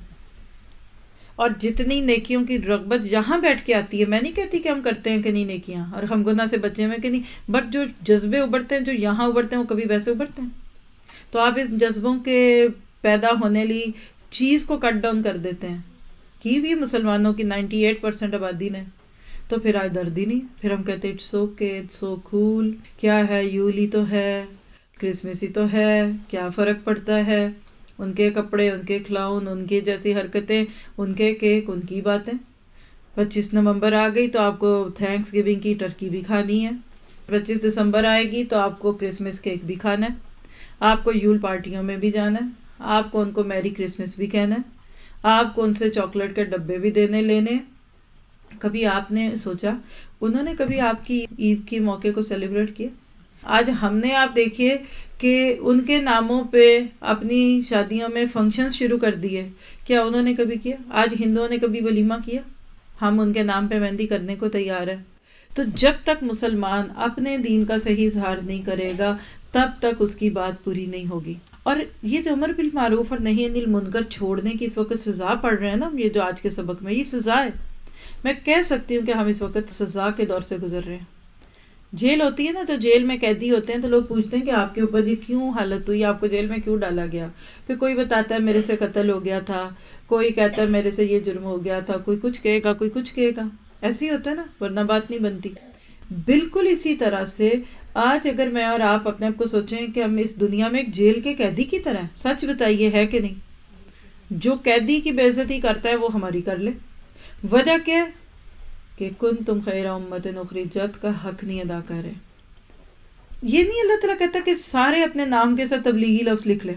[SPEAKER 1] اور جتنی نیکیوں کی رغبت یہاں بیٹھ کے آتی ہے، میں نہیں کہتی کہ ہم کرتے ہیں کہ نہیں نیکیاں اور ہم گناہ سے بچے ہوئے کہ نہیں، بٹ جو جذبے ابھرتے ہیں، جو یہاں ابھرتے ہیں، وہ کبھی ویسے ابھرتے ہیں. تو آپ اس جذبوں کے پیدا ہونے لی چیز کو کٹ ڈاؤن کر دیتے ہیں. کی بھی مسلمانوں کی 98% آبادی نے، تو پھر آج درد ہی نہیں. پھر ہم کہتے it's okay, it's so cool, کیا ہے، یولی تو ہے، کرسمس ہی تو ہے، کیا فرق پڑتا ہے، ان کے کپڑے، ان کے کھلاؤن، ان کی جیسی حرکتیں، ان کے کیک، ان کی باتیں. 25 نومبر آ گئی تو آپ کو تھینکس گیونگ کی ٹرکی بھی کھانی ہے، 25 دسمبر آئے گی تو آپ کو کرسمس کیک بھی کھانا ہے، آپ کو یول پارٹیوں میں بھی جانا ہے، آپ کو ان کو میری کرسمس بھی کہنا ہے، آپ کو ان سے چاکلیٹ کے ڈبے بھی دینے لینے. کبھی آپ نے سوچا انہوں نے کبھی آپ کی عید کے موقع کو سیلیبریٹ کیا؟ آج ہم نے، آپ دیکھیے کہ ان کے ناموں پہ اپنی شادیوں میں فنکشنز شروع کر دیے، کیا انہوں نے کبھی کیا؟ آج ہندوؤں نے کبھی ولیمہ کیا؟ ہم ان کے نام پہ مہندی کرنے کو تیار ہیں. تو جب تک مسلمان اپنے دین کا صحیح اظہار نہیں کرے گا تب تک اس کی بات پوری نہیں ہوگی. اور یہ جو امر بالمعروف اور نہی عن المنکر چھوڑنے کی اس وقت سزا پڑھ رہے ہیں نا، یہ جو آج کے سبق میں یہ سزا ہے. میں کہہ سکتی ہوں کہ ہم اس وقت سزا کے دور سے گزر رہے ہیں. جیل ہوتی ہے نا، تو جیل میں قیدی ہوتے ہیں تو لوگ پوچھتے ہیں کہ آپ کے اوپر یہ کیوں حالت ہوئی، آپ کو جیل میں کیوں ڈالا گیا؟ پھر کوئی بتاتا ہے میرے سے قتل ہو گیا تھا، کوئی کہتا ہے میرے سے یہ جرم ہو گیا تھا، کوئی کچھ کہے گا، کوئی کچھ کہے گا. ایسے ہی ہوتا ہے نا، ورنہ بات نہیں بنتی. بالکل اسی طرح سے آج اگر میں اور آپ اپنے آپ کو سوچیں کہ ہم اس دنیا میں ایک جیل کے قیدی کی طرح ہیں، سچ بتائیے ہے کہ نہیں؟ جو قیدی کی بے عزتی کرتا ہے وہ ہماری کر لے. وجہ کیا ہے؟ کہ کنتم خیر امۃ اخرجت کا حق نہیں ادا کر رہے. یہ نہیں اللہ تعالیٰ کہتا کہ سارے اپنے نام کے ساتھ تبلیغی لفظ لکھ لیں،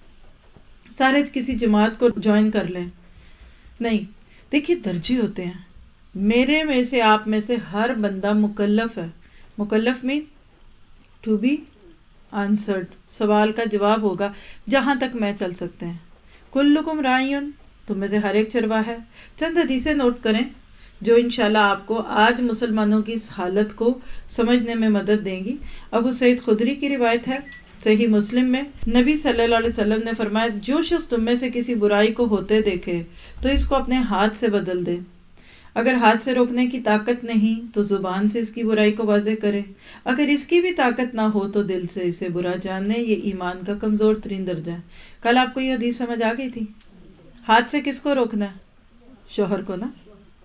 [SPEAKER 1] سارے کسی جماعت کو جوائن کر لیں. نہیں، دیکھیے درجے ہوتے ہیں. میرے میں سے، آپ میں سے ہر بندہ مکلف ہے. مکلف میں ٹو بی آنسرڈ، سوال کا جواب ہوگا جہاں تک میں چل سکتے ہیں. کلکم راعین، تم میں سے ہر ایک چرواہ ہے. چند حدیثیں نوٹ کریں جو انشاءاللہ آپ کو آج مسلمانوں کی اس حالت کو سمجھنے میں مدد دیں گی. ابو سعید خدری کی روایت ہے صحیح مسلم میں، نبی صلی اللہ علیہ وسلم نے فرمایا جو شخص تم میں سے کسی برائی کو ہوتے دیکھے تو اس کو اپنے ہاتھ سے بدل دے. اگر ہاتھ سے روکنے کی طاقت نہیں تو زبان سے اس کی برائی کو واضح کرے. اگر اس کی بھی طاقت نہ ہو تو دل سے اسے برا جاننے. یہ ایمان کا کمزور ترین درجہ ہے. کل آپ کو یہ حدیث سمجھ آ گئی تھی؟ ہاتھ سے کس کو روکنا ہے؟ شوہر کو نا.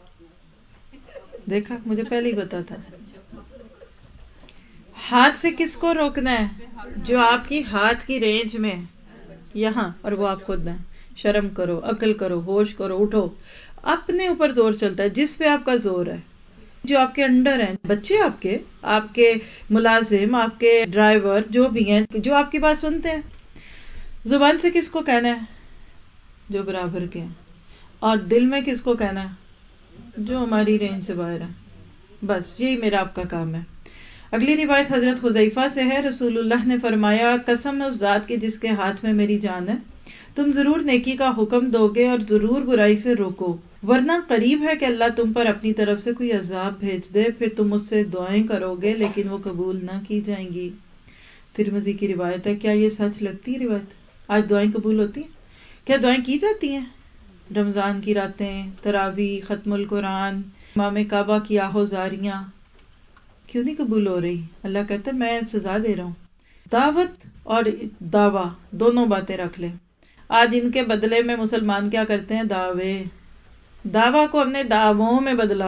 [SPEAKER 1] دیکھا، مجھے پہلے ہی بتا تھا. ہاتھ سے کس کو روکنا ہے؟ جو آپ کی ہاتھ کی رینج میں یہاں، اور وہ آپ خود ہیں. شرم کرو، عقل کرو، ہوش کرو، اٹھو. اپنے اوپر زور چلتا ہے جس پہ آپ کا زور ہے. جو آپ کے انڈر ہیں، بچے آپ کے ملازم، آپ کے ڈرائیور جو بھی ہیں، جو آپ کی بات سنتے ہیں. زبان سے کس کو کہنا ہے؟ جو برابر کے ہیں. اور دل میں کس کو کہنا ہے؟ جو ہماری رینج سے باہر ہے. بس یہی میرا آپ کا کام ہے. اگلی روایت حضرت حذیفہ سے ہے. رسول اللہ نے فرمایا قسم ہے اس ذات کی جس کے ہاتھ میں میری جان ہے، تم ضرور نیکی کا حکم دو گے اور ضرور برائی سے روکو، ورنہ قریب ہے کہ اللہ تم پر اپنی طرف سے کوئی عذاب بھیج دے، پھر تم اس سے دعائیں کرو گے لیکن وہ قبول نہ کی جائیں گی. ترمذی کی روایت ہے. کیا یہ سچ لگتی ہے روایت؟ آج دعائیں قبول ہوتی ہیں؟ کیا دعائیں کی جاتی ہیں؟ رمضان کی راتیں، تراویح، ختم القرآن، امام کعبہ کی آہوزاریاں کیوں نہیں قبول ہو رہی؟ اللہ کہتا ہے میں سزا دے رہا ہوں. دعوت اور دعویٰ دونوں باتیں رکھ لیں. آج ان کے بدلے میں مسلمان کیا کرتے ہیں؟ دعویٰ کو ہم نے دعووں میں بدلا.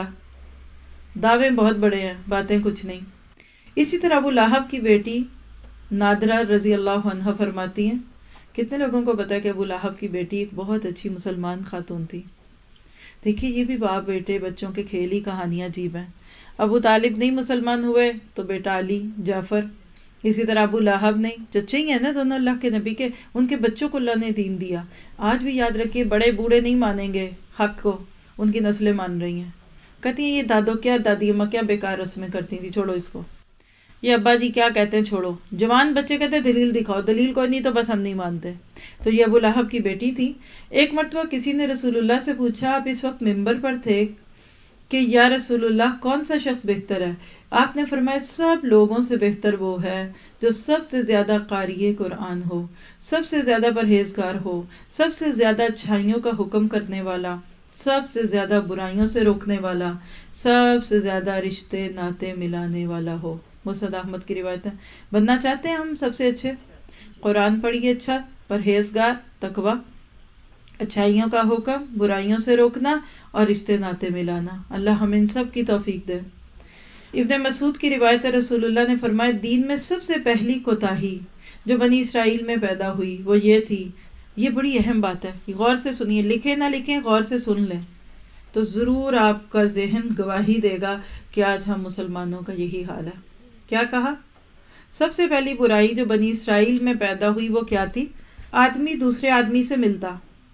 [SPEAKER 1] دعوے بہت بڑے ہیں، باتیں کچھ نہیں. اسی طرح ابو لہب کی بیٹی نادرہ رضی اللہ عنہا فرماتی ہیں، کتنے لوگوں کو پتا ہے کہ ابو لہب کی بیٹی ایک بہت اچھی مسلمان خاتون تھی. دیکھیے یہ بھی باپ بیٹے بچوں کے کھیل ہی کہانیاں عجیب ہیں. ابو طالب نہیں مسلمان ہوئے تو بیٹا علی، جعفر. اسی طرح ابو لہب نہیں، چچے ہی ہیں نا دونوں اللہ کے نبی کے، ان کے بچوں کو اللہ نے دین دیا. آج بھی یاد رکھیے بڑے بوڑھے نہیں مانیں گے حق کو، ان کی نسلیں مان رہی ہیں. کہتی ہیں یہ دادو کیا دادی اماں کیا بیکار رسمیں کرتی تھی، چھوڑو اس کو. یہ ابا جی کیا کہتے ہیں چھوڑو. جوان بچے کہتے ہیں دلیل دکھاؤ، دلیل کوئی نہیں تو بس ہم نہیں مانتے. تو یہ ابو لہب کی بیٹی تھی. ایک مرتبہ کسی نے رسول اللہ سے پوچھا، آپ اس وقت ممبر پر تھے، کہ یا رسول اللہ کون سا شخص بہتر ہے؟ آپ نے فرمایا سب لوگوں سے بہتر وہ ہے جو سب سے زیادہ قاری قرآن ہو، سب سے زیادہ پرہیزگار ہو، سب سے زیادہ اچھائیوں کا حکم کرنے والا، سب سے زیادہ برائیوں سے روکنے والا، سب سے زیادہ رشتے ناطے ملانے والا ہو. مسند احمد کی روایت ہے. بننا چاہتے ہیں ہم سب سے اچھے؟ قرآن پڑھیے اچھا، پرہیزگار، تقوی، اچھائیوں کا حکم، برائیوں سے روکنا اور رشتے ناطے ملانا. اللہ ہمیں ان سب کی توفیق دے. ابن مسعود کی روایت ہے رسول اللہ نے فرمایا دین میں سب سے پہلی کوتاہی جو بنی اسرائیل میں پیدا ہوئی وہ یہ تھی. یہ بڑی اہم بات ہے، غور سے سنیے، لکھیں نہ لکھیں غور سے سن لیں تو ضرور آپ کا ذہن گواہی دے گا کہ آج ہم مسلمانوں کا یہی حال ہے. کیا کہا؟ سب سے پہلی برائی جو بنی اسرائیل میں پیدا ہوئی وہ کیا تھی؟ آدمی دوسرے آدمی سے ملتا.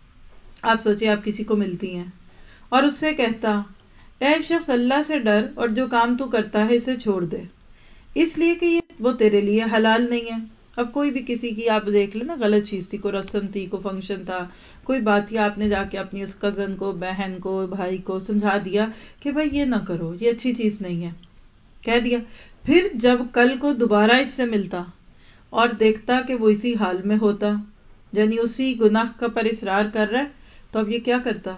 [SPEAKER 1] آپ سوچیں آپ کسی کو ملتی ہیں اور اس سے کہتا اے شخص اللہ سے ڈر اور جو کام تو کرتا ہے اسے چھوڑ دے، اس لیے کہ یہ وہ تیرے لیے حلال نہیں ہے. اب کوئی بھی کسی کی آپ دیکھ لیں نا غلط چیز تھی، کوئی رسم تھی، کوئی فنکشن تھا، کوئی بات تھی، آپ نے جا کے اپنی اس کزن کو، بہن کو، بھائی کو سمجھا دیا کہ بھائی یہ نہ کرو، یہ اچھی چیز نہیں ہے، کہہ دیا. پھر جب کل کو دوبارہ اس سے ملتا اور دیکھتا کہ وہ اسی حال میں ہوتا، یعنی اسی گناہ کا پر اصرار کر رہا ہے، تو اب یہ کیا کرتا؟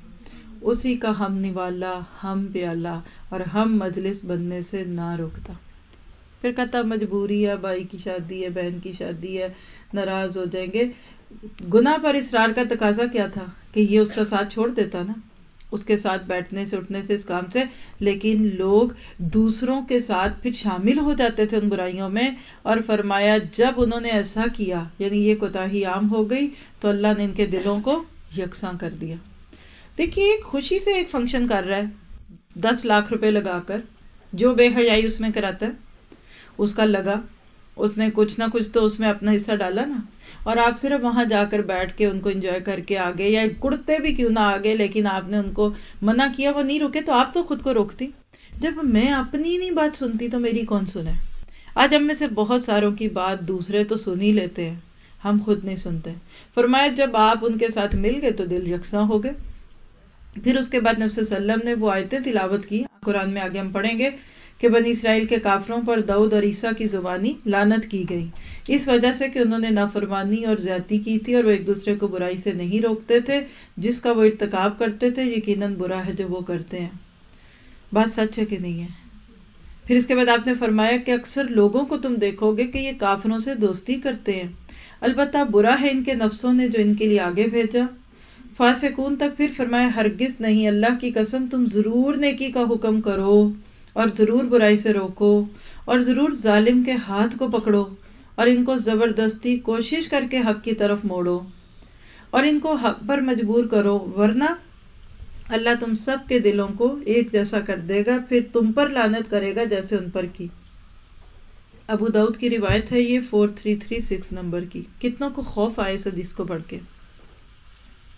[SPEAKER 1] اسی کا ہم نوالا، ہم پیالہ اور ہم مجلس بننے سے نہ روکتا. پھر کہتا مجبوری ہے، بھائی کی شادی ہے، بہن کی شادی ہے، ناراض ہو جائیں گے. گناہ پر اصرار کا تقاضا کیا تھا کہ یہ اس کا ساتھ چھوڑ دیتا نا، اس کے ساتھ بیٹھنے سے، اٹھنے سے، اس کام سے. لیکن لوگ دوسروں کے ساتھ پھر شامل ہو جاتے تھے ان برائیوں میں. اور فرمایا جب انہوں نے ایسا کیا، یعنی یہ کوتاہی عام ہو گئی، تو اللہ نے ان کے دلوں کو یکساں کر دیا. دیکھیے ایک خوشی سے ایک فنکشن کر رہا ہے 10 لاکھ روپے لگا کر، جو بے حیائی اس میں کراتا ہے اس کا لگا، اس نے کچھ نہ کچھ تو اس میں اپنا حصہ ڈالا نا. اور آپ صرف وہاں جا کر بیٹھ کے ان کو انجوائے کر کے آگے، یا کڑتے بھی کیوں نہ آگے، لیکن آپ نے ان کو منع کیا، وہ نہیں رکے، تو آپ تو خود کو روکتی. جب میں اپنی نہیں بات سنتی تو میری کون سنے؟ آج ہم میں سے بہت ساروں کی بات دوسرے تو سن ہی لیتے ہیں، ہم خود نہیں سنتے. فرمایا جب آپ ان کے ساتھ مل گئے تو دل یکساں ہو گئے. پھر اس کے بعد نبی صلی اللہ علیہ وسلم نے وہ آیتیں تلاوت کی، قرآن میں آگے ہم پڑھیں گے کہ بنی اسرائیل کے کافروں پر داؤد اور عیسیٰ کی زبانی لعنت کی گئی، اس وجہ سے کہ انہوں نے نافرمانی اور زیادتی کی تھی اور وہ ایک دوسرے کو برائی سے نہیں روکتے تھے جس کا وہ ارتکاب کرتے تھے، یقیناً برا ہے جو وہ کرتے ہیں. بات سچ ہے کہ نہیں ہے؟ پھر اس کے بعد آپ نے فرمایا کہ اکثر لوگوں کو تم دیکھو گے کہ یہ کافروں سے دوستی کرتے ہیں، البتہ برا ہے ان کے نفسوں نے جو ان کے لیے آگے بھیجا. فاسقون تک. پھر فرمایا ہرگز نہیں، اللہ کی قسم تم ضرور نیکی کا حکم کرو اور ضرور برائی سے روکو اور ضرور ظالم کے ہاتھ کو پکڑو اور ان کو زبردستی کوشش کر کے حق کی طرف موڑو اور ان کو حق پر مجبور کرو، ورنہ اللہ تم سب کے دلوں کو ایک جیسا کر دے گا، پھر تم پر لعنت کرے گا جیسے ان پر کی. ابو داؤد کی روایت ہے یہ 4336 نمبر کی. کتنوں کو خوف آئے اس حدیث کو پڑھ کے.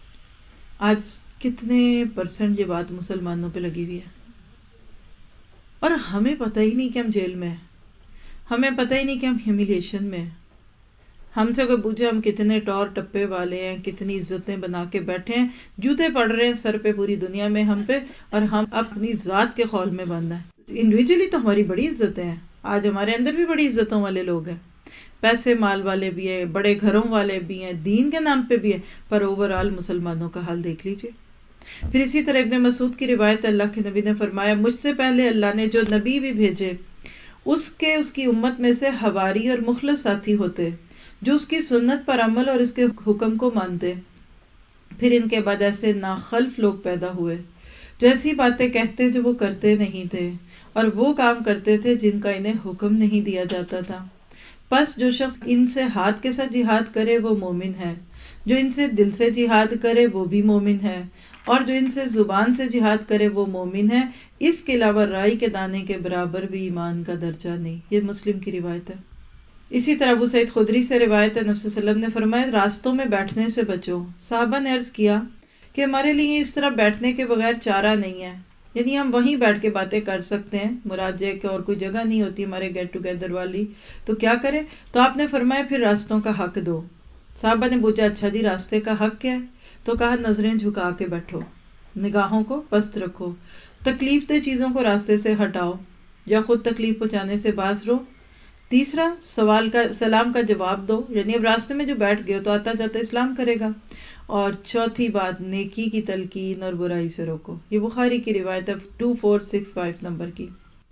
[SPEAKER 1] آج کتنے % یہ بات مسلمانوں پہ لگی ہوئی ہے؟ اور ہمیں پتہ ہی نہیں کہ ہم جیل میں ہیں، ہمیں پتہ ہی نہیں کہ ہم ہیومیلیشن میں ہیں. ہم سے کوئی پوچھے ہم کتنے ٹور ٹپے والے ہیں، کتنی عزتیں بنا کے بیٹھے ہیں، جوتے پڑ رہے ہیں سر پہ پوری دنیا میں ہم پہ، اور ہم اپنی ذات کے خول میں بند ہیں. انڈیویجولی تو ہماری بڑی عزتیں ہیں، آج ہمارے اندر بھی بڑی عزتوں والے لوگ ہیں، پیسے مال والے بھی ہیں، بڑے گھروں والے بھی ہیں، دین کے نام پہ بھی ہیں، پر اوورآل مسلمانوں کا حال دیکھ لیجئے. پھر اسی طرح ابن مسعود کی روایت، اللہ کے نبی نے فرمایا مجھ سے پہلے اللہ نے جو نبی بھی بھیجے اس کی امت میں سے حواری اور مخلص ساتھی ہوتے جو اس کی سنت پر عمل اور اس کے حکم کو مانتے. پھر ان کے بعد ایسے ناخلف لوگ پیدا ہوئے جو ایسی باتیں کہتے جو وہ کرتے نہیں تھے اور وہ کام کرتے تھے جن کا انہیں حکم نہیں دیا جاتا تھا. پس جو شخص ان سے ہاتھ کے ساتھ جہاد کرے وہ مومن ہے، جو ان سے دل سے جہاد کرے وہ بھی مومن ہے، اور جو ان سے زبان سے جہاد کرے وہ مومن ہے، اس کے علاوہ رائی کے دانے کے برابر بھی ایمان کا درجہ نہیں. یہ مسلم کی روایت ہے. اسی طرح ابو سعید خدری سے روایت ہے، نبی صلی اللہ علیہ وسلم نے فرمایا راستوں میں بیٹھنے سے بچو. صحابہ نے عرض کیا کہ ہمارے لیے اس طرح بیٹھنے کے بغیر چارہ نہیں ہے، یعنی ہم وہیں بیٹھ کے باتیں کر سکتے ہیں، مراد یہ کہ اور کوئی جگہ نہیں ہوتی ہمارے گیٹ ٹوگیدر والی، تو کیا کریں؟ تو آپ نے فرمایا پھر راستوں کا حق دو. صحابہ نے پوچھا اچھا جی راستے کا حق کیا ہے؟ تو کہا نظریں جھکا کے بیٹھو، نگاہوں کو پست رکھو، تکلیف دہ چیزوں کو راستے سے ہٹاؤ یا خود تکلیف پہنچانے سے باز رہو. تیسرا سلام کا جواب دو، یعنی اب راستے میں جو بیٹھ گئے تو آتا جاتا اسلام کرے گا. اور چوتھی بات نیکی کی تلقین اور برائی سے روکو. یہ بخاری کی روایت ہے 2465 نمبر کی.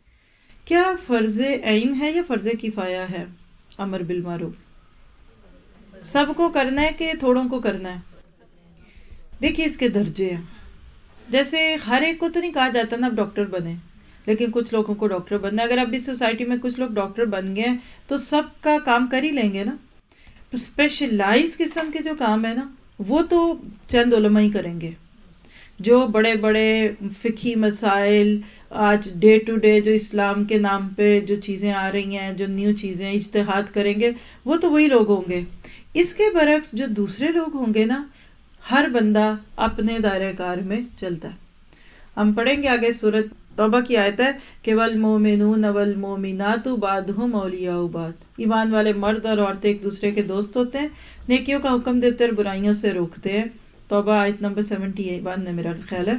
[SPEAKER 1] کیا فرض عین ہے یا فرض کفایہ ہے امر بالمعروف؟ سب کو کرنا ہے کہ تھوڑوں کو کرنا ہے؟ دیکھیے اس کے درجے ہیں. جیسے ہر ایک کو تو نہیں کہا جاتا نا اب ڈاکٹر بنے، لیکن کچھ لوگوں کو ڈاکٹر بننا ہے. اگر اب اس سوسائٹی میں کچھ لوگ ڈاکٹر بن گئے ہیں تو سب کا کام کر ہی لیں گے نا. اسپیشلائز قسم کے جو کام ہے نا وہ تو چند علماء ہی کریں گے. جو بڑے بڑے فقہی مسائل آج ڈے ٹو ڈے جو اسلام کے نام پہ جو چیزیں آ رہی ہیں، جو نیو چیزیں اجتہاد کریں گے وہ تو وہی لوگ ہوں گے. اس کے برعکس جو دوسرے لوگ ہوں گے نا، ہر بندہ اپنے دائرہ کار میں چلتا ہے. ہم پڑھیں گے آگے سورۃ توبہ کی آیت ہے کہ والمؤمنون والمؤمنات بعضهم اولیاء بعض. ایمان والے مرد اور عورتیں ایک دوسرے کے دوست ہوتے ہیں، نیکیوں کا حکم دیتے اور برائیوں سے روکتے ہیں. توبہ آیت نمبر 71 ہے میرا خیال ہے.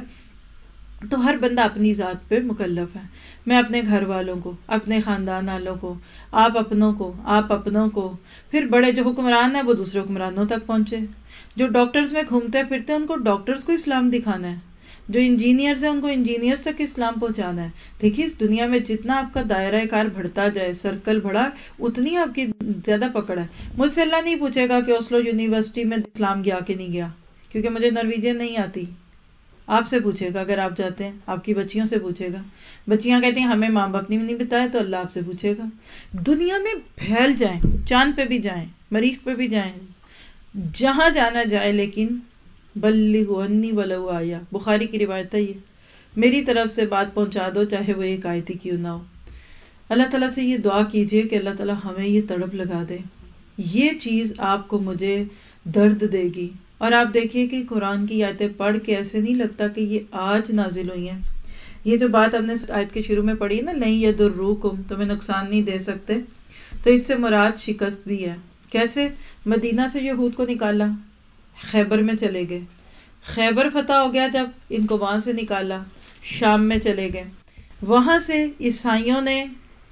[SPEAKER 1] تو ہر بندہ اپنی ذات پہ مکلف ہے. میں اپنے گھر والوں کو، اپنے خاندان والوں کو، آپ اپنوں کو، پھر بڑے جو حکمران ہیں وہ دوسرے حکمرانوں تک پہنچے. جو ڈاکٹرز میں گھومتے پھرتے ہیں ان کو ڈاکٹرز کو اسلام دکھانا ہے، جو انجینئرز ہیں ان کو انجینئرز تک اسلام پہنچانا ہے. دیکھیے اس دنیا میں جتنا آپ کا دائرہ کار بڑھتا جائے، سرکل بڑھا، اتنی آپ کی زیادہ پکڑ ہے. مجھ سے اللہ نہیں پوچھے گا کہ اوسلو یونیورسٹی میں اسلام گیا کہ نہیں گیا، کیونکہ مجھے نرویجن نہیں آتی. آپ سے پوچھے گا اگر آپ جاتے ہیں، آپ کی بچیوں سے پوچھے گا. بچیاں کہتی ہیں ہمیں ماں باپ نے نہیں بتایا، تو اللہ آپ سے پوچھے گا. دنیا میں پھیل جائیں، چاند پہ بھی جائیں، مریخ پہ بھی جائیں، جہاں جانا جائے، لیکن بلغوا انی ولو آیا. بخاری کی روایت ہے یہ، میری طرف سے بات پہنچا دو چاہے وہ ایک آیت کیوں نہ ہو. اللہ تعالیٰ سے یہ دعا کیجئے کہ اللہ تعالیٰ ہمیں یہ تڑپ لگا دے. یہ چیز آپ کو مجھے درد دے گی. اور آپ دیکھیے کہ قرآن کی آیتیں پڑھ کے ایسے نہیں لگتا کہ یہ آج نازل ہوئی ہیں. یہ جو بات ہم نے آیت کے شروع میں پڑھی ہے نا، لن یضروکم، تمہیں نقصان نہیں دے سکتے، تو اس سے مراد شکست بھی ہے. کیسے؟ مدینہ سے یہود کو نکالا، خیبر میں چلے گئے، خیبر فتح ہو گیا جب ان کو وہاں سے نکالا، شام میں چلے گئے، وہاں سے عیسائیوں نے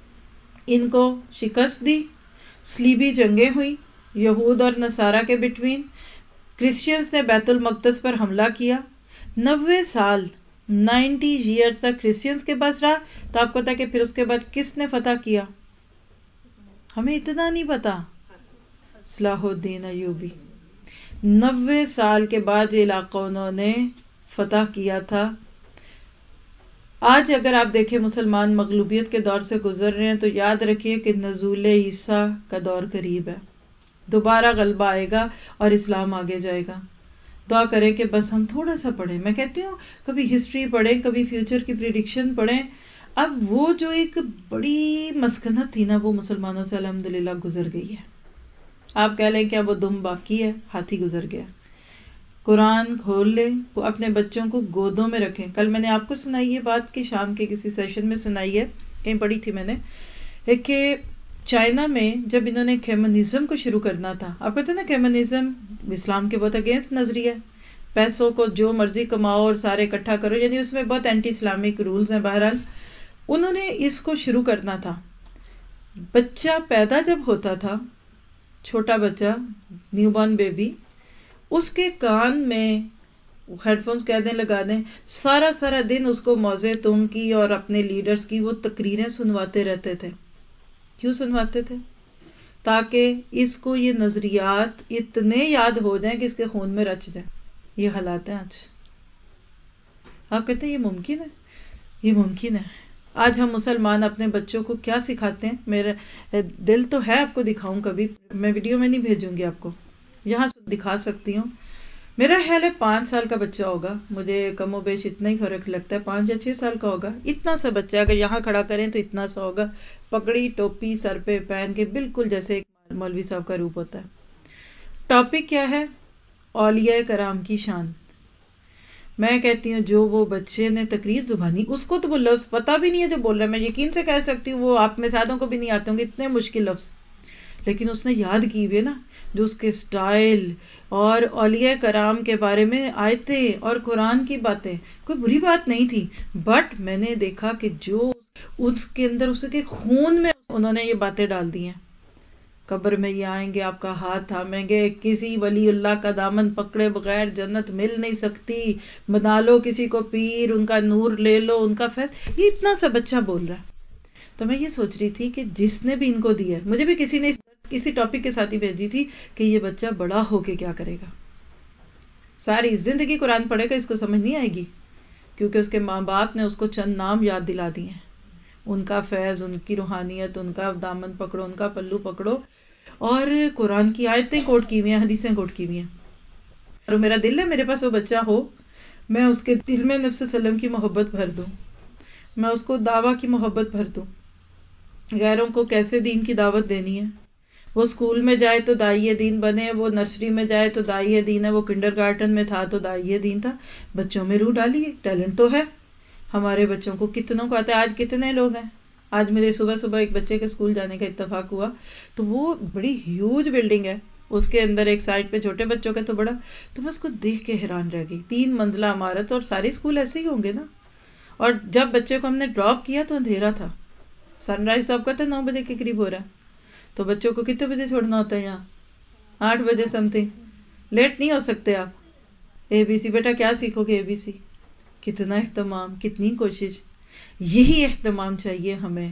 [SPEAKER 1] ان کو شکست دی، صلیبی جنگیں ہوئی یہود اور نصارہ کے بٹوین. کرسچنز نے بیت المقدس پر حملہ کیا، 90 سال 90 ایئرز تک کرسچنز کے پاس رہا. تو آپ کو پتا کہ پھر اس کے بعد کس نے فتح کیا؟ ہمیں اتنا نہیں پتا. صلاح الدین ایوبی. 90 سال کے بعد یہ علاقہ انہوں نے فتح کیا تھا. آج اگر آپ دیکھیں مسلمان مغلوبیت کے دور سے گزر رہے ہیں تو یاد رکھیے کہ نزول عیسیٰ کا دور قریب ہے. دوبارہ غلبہ آئے گا اور اسلام آگے جائے گا. دعا کریں کہ بس ہم تھوڑا سا پڑھیں. میں کہتی ہوں کبھی ہسٹری پڑھیں، کبھی فیوچر کی پریڈکشن پڑھیں. اب وہ جو ایک بڑی مسکنت تھی نا وہ مسلمانوں سے الحمدللہ گزر گئی ہے. آپ کہہ لیں کہ اب وہ دم باقی ہے، ہاتھی گزر گیا. قرآن کھول لیں، اپنے بچوں کو گودوں میں رکھیں. کل میں نے آپ کو سنائی یہ بات کہ شام کے کسی سیشن میں سنائی ہے، کہیں پڑھی تھی میں نے، کہ چائنا میں جب انہوں نے کمیونزم کو شروع کرنا تھا، آپ کہتے ہیں نا کمیونزم اسلام کے بہت اگینسٹ نظریہ، پیسوں کو جو مرضی کماؤ اور سارے اکٹھا کرو، یعنی اس میں بہت اینٹی اسلامک رولز ہیں. بہرحال انہوں نے اس کو شروع کرنا تھا. بچہ پیدا جب ہوتا تھا، چھوٹا بچہ، نیو بورن بیبی، اس کے کان میں ہیڈ فونز کہہ دیں لگا دیں، سارا دن اس کو موزے تم کی اور اپنے لیڈرز کی وہ تقریریں سنواتے رہتے تھے. کیوں سنواتے تھے؟ تاکہ اس کو یہ نظریات اتنے یاد ہو جائیں کہ اس کے خون میں رچ جائیں. یہ حالات ہیں آج. آپ کہتے ہیں یہ ممکن ہے؟ یہ ممکن ہے. آج ہم مسلمان اپنے بچوں کو کیا سکھاتے ہیں؟ میرا دل تو ہے آپ کو دکھاؤں، کبھی میں ویڈیو میں نہیں بھیجوں گی آپ کو، یہاں دکھا سکتی ہوں. میرا خیال ہے 5 سال کا بچہ ہوگا، مجھے کم و بیش اتنا ہی فرق لگتا ہے، 5 یا 6 سال کا ہوگا. اتنا سا بچہ اگر یہاں کھڑا کریں تو اتنا سا ہوگا، پگڑی ٹوپی سر پہ پہن کے، بالکل جیسے ایک مولوی صاحب کا روپ ہوتا ہے. ٹاپک کیا ہے؟ اولیاء کرام کی شان. میں کہتی ہوں جو وہ بچے نے تقریر زبانی، اس کو تو وہ لفظ پتہ بھی نہیں ہے جو بول رہا ہے، میں یقین سے کہہ سکتی ہوں وہ آپ میں سادوں کو بھی نہیں آتے ہوں گے اتنے مشکل لفظ، لیکن اس نے یاد کی ہوئے نا، جو اس کے سٹائل اور اولیاء کرام کے بارے میں آیتیں اور قرآن کی باتیں، کوئی بری بات نہیں تھی، بٹ میں نے دیکھا کہ جو اس کے اندر اس کے خون میں انہوں نے یہ باتیں ڈال دی ہیں. قبر میں یہ آئیں گے، آپ کا ہاتھ تھامیں گے، کسی ولی اللہ کا دامن پکڑے بغیر جنت مل نہیں سکتی، بنا لو کسی کو پیر، ان کا نور لے لو، ان کا فیض. یہ اتنا سا بچہ بول رہا ہے. تو میں یہ سوچ رہی تھی کہ جس نے بھی ان کو دیا ہے، مجھے بھی کسی نے کسی ٹاپک کے ساتھ ہی بھیجی تھی کہ یہ بچہ بڑا ہو کے کیا کرے گا. ساری زندگی قرآن پڑھے گا، اس کو سمجھ نہیں آئے گی، کیونکہ اس کے ماں باپ نے اس کو چند نام یاد دلا دیے ہیں. ان کا فیض، ان کی روحانیت، ان کا دامن پکڑو، ان کا پلو پکڑو، اور قرآن کی آیتیں کوٹ کی ہوئی ہیں، حدیثیں کوٹ کی ہوئی ہیں. اور میرا دل ہے میرے پاس وہ بچہ ہو، میں اس کے دل میں نبی صلی اللہ علیہ وسلم کی محبت بھر دوں، میں اس کو دعویٰ کی محبت بھر دوں، غیروں کو کیسے دین کی دعوت دینی ہے. وہ اسکول میں جائے تو داعیہ دین بنے، وہ نرسری میں جائے تو داعیہ دین ہے، وہ کنڈر گارٹن میں تھا تو داعیہ دین تھا. بچوں میں روح ڈالیے، ٹیلنٹ تو ہے ہمارے بچوں کو. کتنوں کو آتا ہے؟ آج کتنے لوگ ہیں؟ آج مجھے صبح ایک بچے کے اسکول جانے کا اتفاق ہوا، تو وہ بڑی ہیوج بلڈنگ ہے، اس کے اندر ایک سائڈ پہ چھوٹے بچوں کا تو بڑا، تو میں اس کو دیکھ کے حیران رہ گئی. 3 منزلہ عمارت، اور سارے اسکول ایسے ہی ہوں گے نا. اور جب بچے کو ہم نے ڈراپ کیا تو اندھیرا تھا، سن رائز تو آپ کہتے ہیں 9 بجے کے قریب ہو رہا ہے، تو بچوں کو کتنے بجے چھوڑنا ہوتا ہے یہاں؟ 8 بجے سم تھنگ. لیٹ نہیں ہو سکتے آپ. ABC بیٹا کیا سیکھو گے؟ ABC. کتنا اہتمام، کتنی کوشش. یہی اہتمام چاہیے ہمیں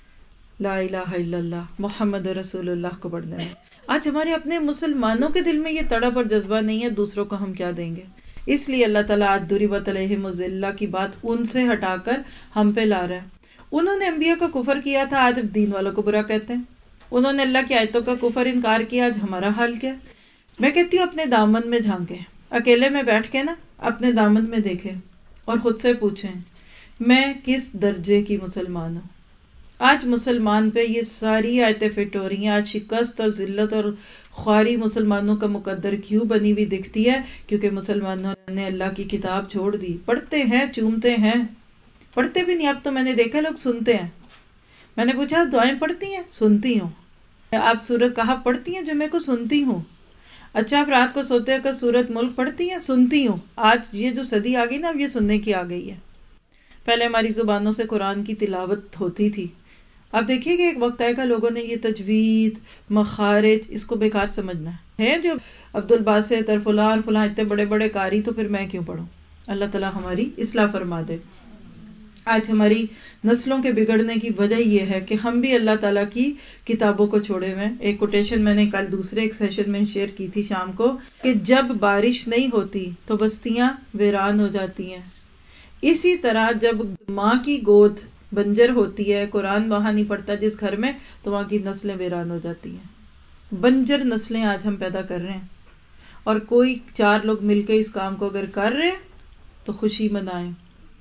[SPEAKER 1] لا الہ الا اللہ محمد رسول اللہ کو پڑھنے میں. آج ہمارے اپنے مسلمانوں کے دل میں یہ تڑپ اور جذبہ نہیں ہے، دوسروں کو ہم کیا دیں گے. اس لیے اللہ تعالیٰ آج ضربت علیہم الذلہ کی بات ان سے ہٹا کر ہم پہ لا رہا ہے. انہوں نے انبیاء کا کفر کیا تھا، آج دین والوں کو برا کہتے ہیں. انہوں نے اللہ کی آیتوں کا کفر انکار کیا، آج ہمارا حال کیا. میں کہتی ہوں اپنے دامن میں جھانکیں، اکیلے میں بیٹھ کے نا اپنے دامن میں دیکھیں اور خود سے پوچھیں میں کس درجے کی مسلمان ہوں. آج مسلمان پہ یہ ساری آیتیں فٹ ہو رہی ہیں. آج شکست اور ذلت اور خواری مسلمانوں کا مقدر کیوں بنی ہوئی دکھتی ہے؟ کیونکہ مسلمانوں نے اللہ کی کتاب چھوڑ دی. پڑھتے ہیں، چومتے ہیں، پڑھتے بھی نہیں. اب تو میں نے دیکھا لوگ سنتے ہیں. میں نے پوچھا آپ دعائیں پڑھتی ہیں؟ سنتی ہوں. آپ سورت کہف پڑھتی ہیں؟ جمعے کو سنتی ہوں. اچھا آپ رات کو سوتے ہیں سورت ملک پڑھتی ہیں؟ سنتی ہوں. آج یہ جو صدی آ گئی نا، اب یہ سننے کی آ گئی ہے. پہلے ہماری زبانوں سے قرآن کی تلاوت ہوتی تھی. اب دیکھیے کہ ایک وقت آئے گا لوگوں نے یہ تجوید، مخارج، اس کو بیکار سمجھنا ہے. جو عبد الباسط اور فلاں اتنے بڑے بڑے قاری، تو پھر میں کیوں پڑھوں؟ اللہ تعالیٰ ہماری اصلاح فرما دے. آج ہماری نسلوں کے بگڑنے کی وجہ یہ ہے کہ ہم بھی اللہ تعالیٰ کی کتابوں کو چھوڑے ہوئے. ایک کوٹیشن میں نے کل دوسرے ایک سیشن میں شیئر کی تھی شام کو، کہ جب بارش نہیں ہوتی تو بستیاں ویران ہو جاتی ہیں. اسی طرح جب ماں کی گود بنجر ہوتی ہے، قرآن وہاں نہیں پڑھتا جس گھر میں، تو وہاں کی نسلیں ویران ہو جاتی ہیں. بنجر نسلیں آج ہم پیدا کر رہے ہیں. اور کوئی 4 لوگ مل کے اس کام کو اگر کر رہے ہیں تو خوشی منائیں،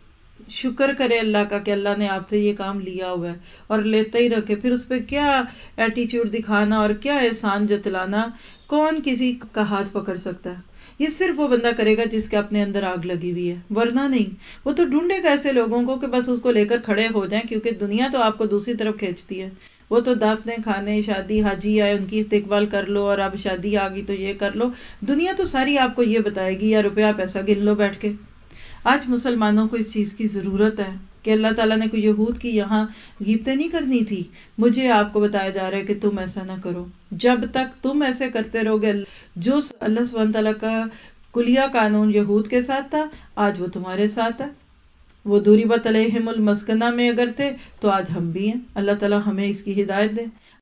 [SPEAKER 1] شکر کرے اللہ کا کہ اللہ نے آپ سے یہ کام لیا ہوا ہے، اور لیتے ہی رکھے. پھر اس پہ کیا ایٹیچیوڈ دکھانا اور کیا احسان جتلانا، کون کسی کا ہاتھ پکڑ سکتا ہے؟ یہ صرف وہ بندہ کرے گا جس کے اپنے اندر آگ لگی ہوئی ہے، ورنہ نہیں۔ وہ تو ڈھونڈے گا ایسے لوگوں کو کہ بس اس کو لے کر کھڑے ہو جائیں، کیونکہ دنیا تو آپ کو دوسری طرف کھینچتی ہے۔ وہ تو دعوتیں کھانے، شادی، حاجی آئے ان کی استقبال کر لو، اور اب شادی آ گئی تو یہ کر لو۔ دنیا تو ساری آپ کو یہ بتائے گی، یا روپیہ پیسہ گن لو بیٹھ کے۔ آج مسلمانوں کو اس چیز کی ضرورت ہے کہ اللہ تعالیٰ نے کوئی یہود کی یہاں غیبتیں نہیں کرنی تھی۔ مجھے آپ کو بتایا جا رہا ہے کہ تم ایسا نہ کرو۔ جب تک تم ایسے کرتے رہو گے، جو اللہ سبحانہ تعالیٰ کا کلیہ قانون یہود کے ساتھ تھا، آج وہ تمہارے ساتھ ہے۔ وہ ضُرِبَتْ عَلَيْهِمُ الْمَسْكَنَہ میں اگر تھے تو آج ہم بھی ہیں۔ اللہ تعالیٰ ہمیں اس کی ہدایت دے۔